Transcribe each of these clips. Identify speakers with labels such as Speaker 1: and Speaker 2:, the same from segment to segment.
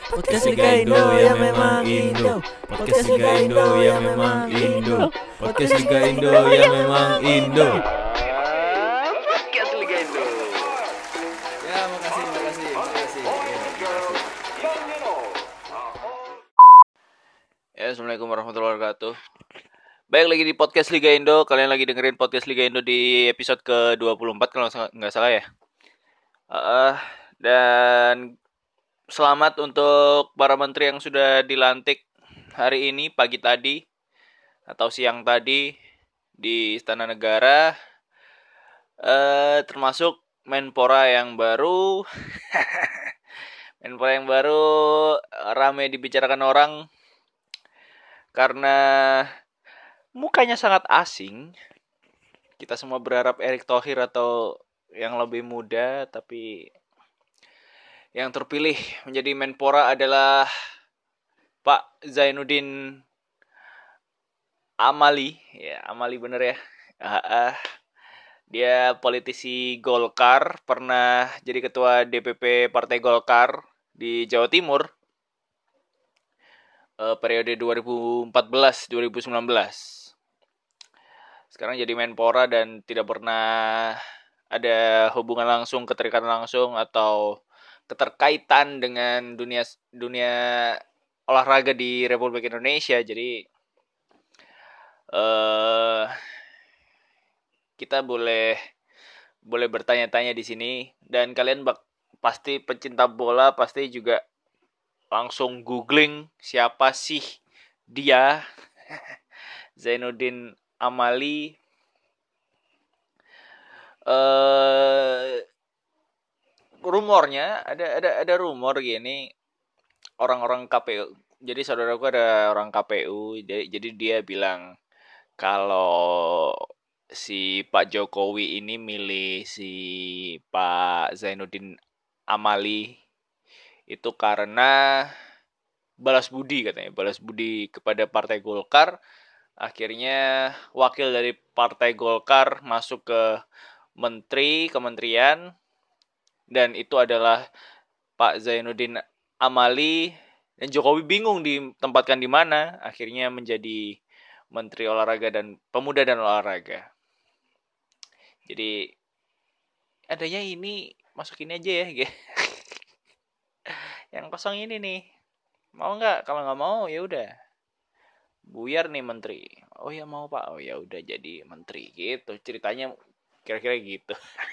Speaker 1: Podcast Liga Indo ya memang Indo. Podcast Liga Indo ya memang Indo. Podcast Liga Indo ya memang Indo.
Speaker 2: Podcast Liga Indo.
Speaker 1: Ya makasih.
Speaker 2: Ya, assalamualaikum warahmatullahi wabarakatuh. Baik lagi di Podcast Liga Indo. Kalian lagi dengerin Podcast Liga Indo di episode ke-24 kalau nggak salah ya. Dan selamat untuk para menteri yang sudah dilantik hari ini, pagi tadi atau siang tadi di Istana Negara. Termasuk Menpora yang baru. Menpora yang baru ramai dibicarakan orang karena mukanya sangat asing. Kita semua berharap Erick Thohir atau yang lebih muda, tapi yang terpilih menjadi Menpora adalah Pak Zainuddin Amali. Ya, Amali bener ya. Dia politisi Golkar, pernah jadi ketua DPP Partai Golkar di Jawa Timur periode 2014-2019. Sekarang jadi Menpora dan tidak pernah ada hubungan langsung, keterikatan langsung atau keterkaitan dengan dunia olahraga di Republik Indonesia. Jadi kita boleh bertanya-tanya di sini, dan kalian pasti pecinta bola pasti juga langsung googling siapa sih dia, Zainuddin Amali. Rumornya ada rumor gini, orang-orang KPU. Jadi saudaraku ada orang KPU, jadi dia bilang kalau si Pak Jokowi ini milih si Pak Zainuddin Amali itu karena balas budi, katanya. Balas budi kepada Partai Golkar. Akhirnya wakil dari Partai Golkar masuk ke kementerian, dan itu adalah Pak Zainuddin Amali, dan Jokowi bingung ditempatkan di mana. Akhirnya menjadi Menteri Olahraga dan Pemuda dan Olahraga. Jadi adanya ini, masukin aja ya. Yang kosong ini nih, mau nggak? Kalau nggak mau ya udah buyar nih menteri. Oh ya mau Pak. Oh ya udah jadi menteri gitu. Ceritanya kira-kira gitu.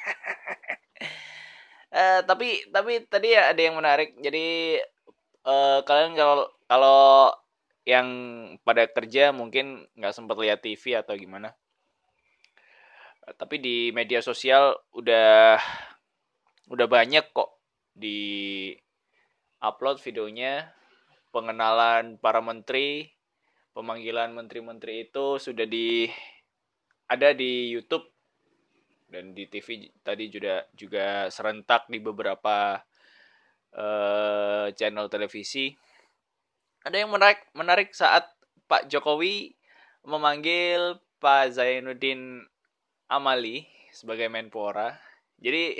Speaker 2: Tapi tadi ya ada yang menarik. Jadi kalian kalau yang pada kerja mungkin nggak sempat lihat TV atau gimana. Tapi di media sosial udah banyak kok di upload videonya pengenalan para menteri, pemanggilan menteri-menteri itu sudah ada di YouTube dan di TV tadi juga serentak di beberapa channel televisi. Ada yang menarik saat Pak Jokowi memanggil Pak Zainuddin Amali sebagai Menpora. Jadi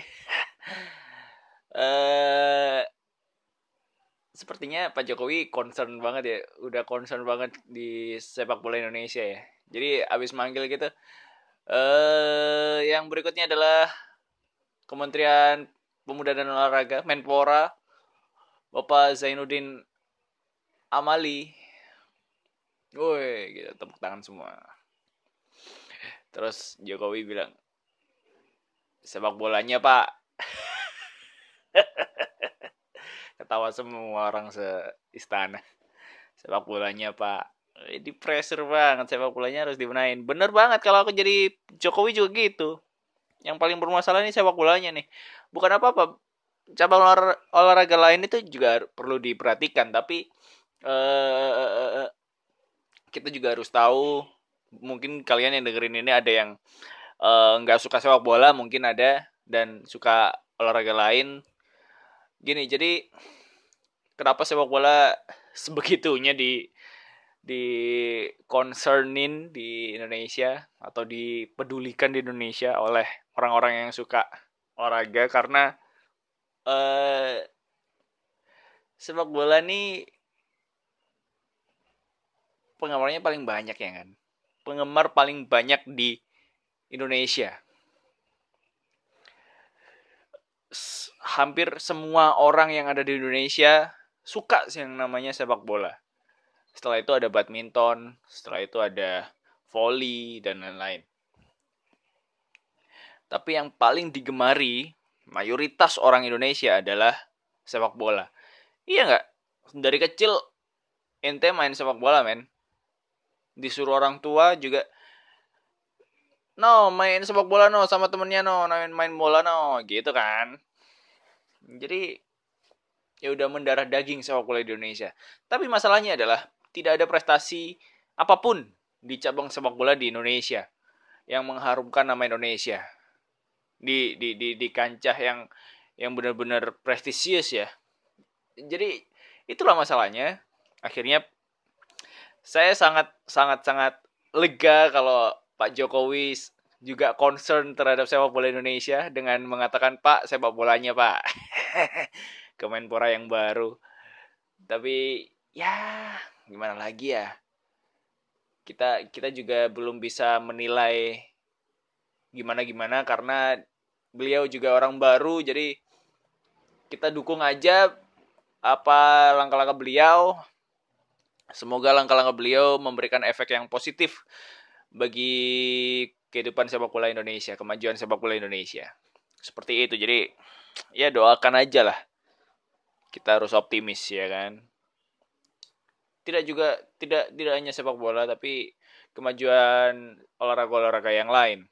Speaker 2: sepertinya Pak Jokowi concern banget ya, udah concern banget di sepak bola Indonesia ya. Jadi abis manggil gitu, yang berikutnya adalah Kementerian Pemuda dan Olahraga, Menpora, Bapak Zainuddin Amali. Woi, gitu, tepuk tangan semua. Terus Jokowi bilang, sepak bolanya Pak. Ketawa semua orang seistana. Sepak bolanya Pak. Di pressure banget, sepak bolanya harus dibenahin. Bener banget, kalau aku jadi Jokowi juga gitu. Yang paling bermasalah ini sepak bolanya nih. Bukan apa-apa, cabang olahraga lain itu juga perlu diperhatikan. Tapi kita juga harus tahu. Mungkin kalian yang dengerin ini ada yang nggak suka sepak bola, mungkin ada, dan suka olahraga lain. Gini, jadi kenapa sepak bola sebegitunya di concernin di Indonesia atau dipedulikan di Indonesia oleh orang-orang yang suka olahraga? Karena sepak bola nih penggemarnya paling banyak ya kan. Penggemar paling banyak di Indonesia. Hampir semua orang yang ada di Indonesia suka sih yang namanya sepak bola. Setelah itu ada badminton, setelah itu ada volley dan lain-lain. Tapi yang paling digemari mayoritas orang Indonesia adalah sepak bola. Iya nggak? Dari kecil ente main sepak bola, men. Disuruh orang tua juga, no, main sepak bola no sama temennya no, main bola no, gitu kan. Jadi ya udah mendarah daging sepak bola di Indonesia. Tapi masalahnya adalah tidak ada prestasi apapun di cabang sepak bola di Indonesia yang mengharumkan nama Indonesia di kancah yang benar-benar prestisius ya. Jadi itulah masalahnya. Akhirnya saya sangat lega kalau Pak Jokowi juga concern terhadap sepak bola Indonesia dengan mengatakan, Pak, sepak bolanya Pak, Kemenpora yang baru. Tapi ya gimana lagi ya, kita juga belum bisa menilai gimana karena beliau juga orang baru. Jadi kita dukung aja apa langkah-langkah beliau. Semoga langkah-langkah beliau memberikan efek yang positif bagi kehidupan sepak bola Indonesia, kemajuan sepak bola Indonesia. Seperti itu. Jadi ya doakan aja lah. Kita harus optimis ya kan. Tidak hanya sepak bola tapi kemajuan olahraga yang lain.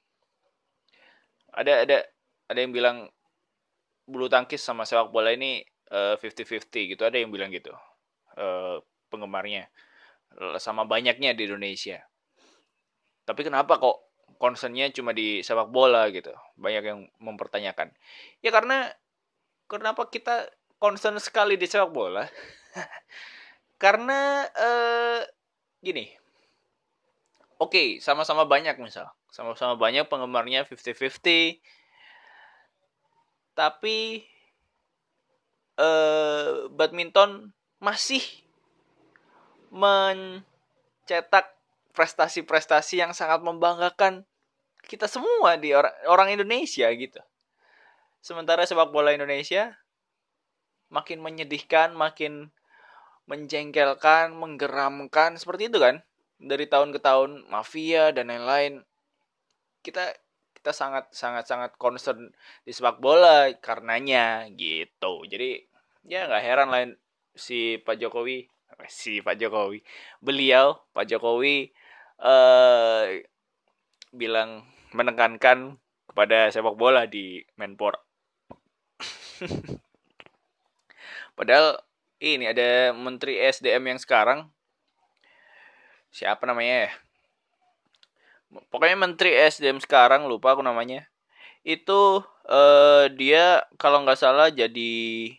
Speaker 2: Ada yang bilang bulu tangkis sama sepak bola ini 50-50 gitu. Ada yang bilang gitu. Penggemarnya sama banyaknya di Indonesia. Tapi kenapa kok concernnya cuma di sepak bola gitu? Banyak yang mempertanyakan. Ya karena kenapa kita concern sekali di sepak bola? Karena gini. Oke, sama-sama banyak misal. Sama-sama banyak penggemarnya 50-50. Tapi badminton masih mencetak prestasi-prestasi yang sangat membanggakan kita semua di orang Indonesia gitu. Sementara sepak bola Indonesia makin menyedihkan, makin menjengkelkan, menggeramkan, seperti itu kan. Dari tahun ke tahun, mafia dan lain-lain. Kita sangat concern di sepak bola karenanya gitu. Jadi ya nggak heran lah si Pak Jokowi, beliau Pak Jokowi bilang menekankan kepada sepak bola di Menpora. Padahal ini ada Menteri SDM yang sekarang, siapa namanya ya? Pokoknya Menteri SDM sekarang, lupa aku namanya. Itu dia kalau nggak salah jadi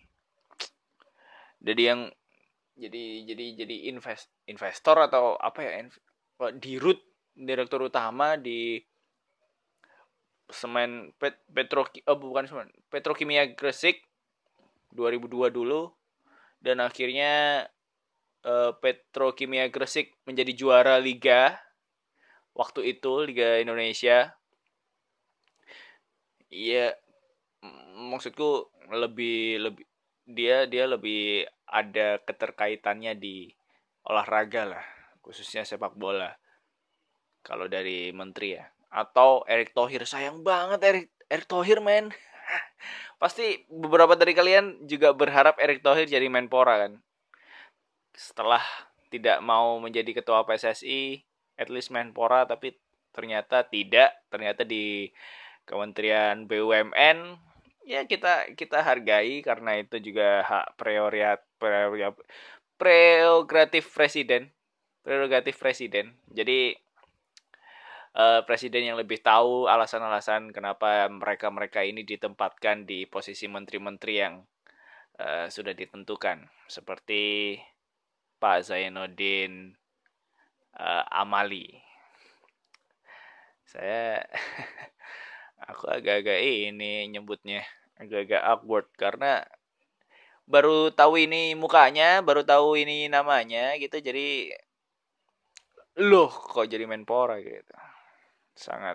Speaker 2: yang jadi investor atau apa ya, dirut direktur utama di semen Petrokimia Gresik 2002 dulu, dan akhirnya Petrokimia Gresik menjadi juara liga waktu itu, Liga Indonesia. Iya, maksudku lebih dia lebih ada keterkaitannya di olahraga lah, khususnya sepak bola. Kalau dari menteri ya. Atau Erick Thohir, sayang banget Erick Thohir, men. Pasti beberapa dari kalian juga berharap Erick Thohir jadi Menpora kan. Setelah tidak mau menjadi ketua PSSI, at least Menpora, tapi ternyata tidak. Ternyata di Kementerian BUMN, ya kita hargai karena itu juga hak prerogatif presiden. Jadi presiden yang lebih tahu alasan-alasan kenapa mereka ini ditempatkan di posisi menteri-menteri yang sudah ditentukan, seperti Pak Zainuddin Amali. Aku agak-agak ini nyebutnya agak-agak awkward karena baru tahu ini mukanya, baru tahu ini namanya gitu. Jadi loh kok jadi Menpora gitu. Sangat.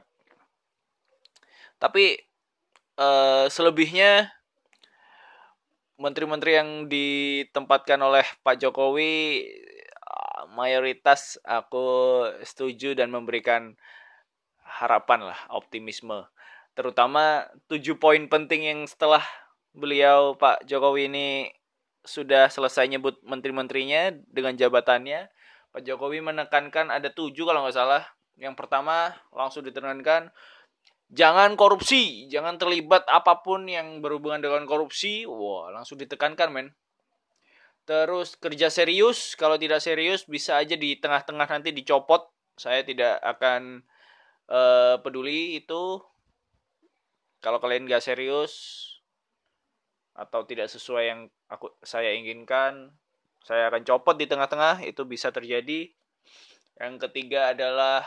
Speaker 2: Tapi selebihnya menteri-menteri yang ditempatkan oleh Pak Jokowi mayoritas aku setuju dan memberikan harapan lah, optimisme. Terutama 7 poin penting yang setelah beliau Pak Jokowi ini sudah selesai nyebut menteri-menterinya dengan jabatannya. Pak Jokowi menekankan ada 7 kalau nggak salah. Yang pertama langsung ditekankan, jangan korupsi, jangan terlibat apapun yang berhubungan dengan korupsi. Wah, langsung ditekankan, men. Terus kerja serius, kalau tidak serius bisa aja di tengah-tengah nanti dicopot. Saya tidak akan peduli itu. Kalau kalian gak serius atau tidak sesuai yang saya inginkan, saya akan copot di tengah-tengah. Itu bisa terjadi. Yang ketiga adalah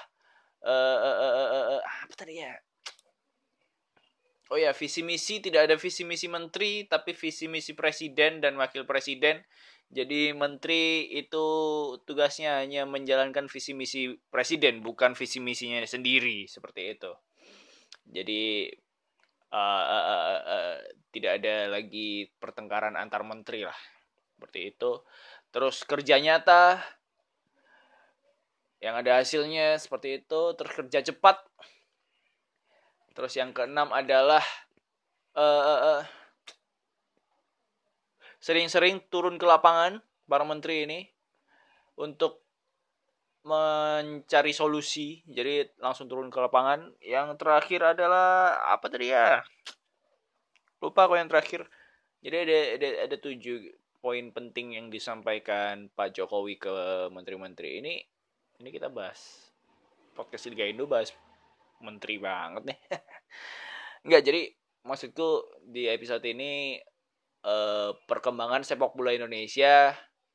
Speaker 2: apa tadi ya? Oh ya, visi misi, tidak ada visi misi menteri, tapi visi misi presiden dan wakil presiden. Jadi menteri itu tugasnya hanya menjalankan visi misi presiden, bukan visi misinya sendiri, seperti itu. Jadi tidak ada lagi pertengkaran antar menteri lah, seperti itu. Terus kerja nyata, yang ada hasilnya seperti itu. Terus kerja cepat. Terus yang keenam adalah sering-sering turun ke lapangan para menteri ini untuk mencari solusi. Jadi langsung turun ke lapangan. Yang terakhir adalah apa tadi ya? Lupa aku yang terakhir. Jadi ada 7 poin penting yang disampaikan Pak Jokowi ke menteri-menteri ini. Ini kita bahas podcast Liga Indo, bahas menteri banget nih. Enggak, jadi maksudku di episode ini perkembangan sepak bola Indonesia,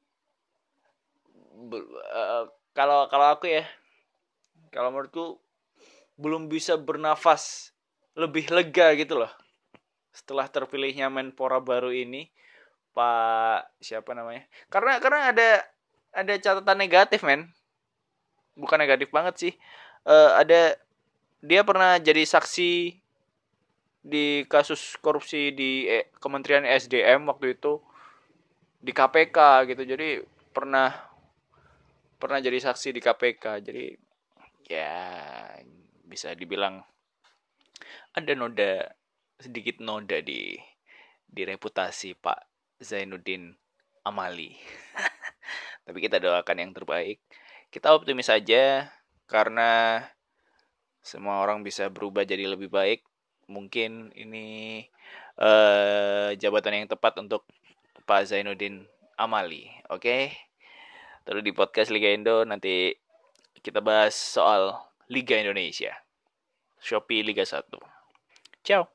Speaker 2: kalau aku ya, kalau menurutku belum bisa bernafas lebih lega gitu loh setelah terpilihnya Menpora baru ini, Pak siapa namanya? Karena ada catatan negatif, men. Bukan negatif banget sih. Ada, dia pernah jadi saksi di kasus korupsi di Kementerian SDM waktu itu, di KPK gitu. Jadi pernah jadi saksi di KPK. Jadi ya bisa dibilang ada sedikit noda di reputasi Pak Zainuddin Amali. Tapi kita doakan yang terbaik. Kita optimis saja karena semua orang bisa berubah jadi lebih baik. Mungkin ini jabatan yang tepat untuk Pak Zainuddin Amali. Oke? Terus di podcast Liga Indo nanti kita bahas soal Liga Indonesia. Shopee Liga 1. Ciao.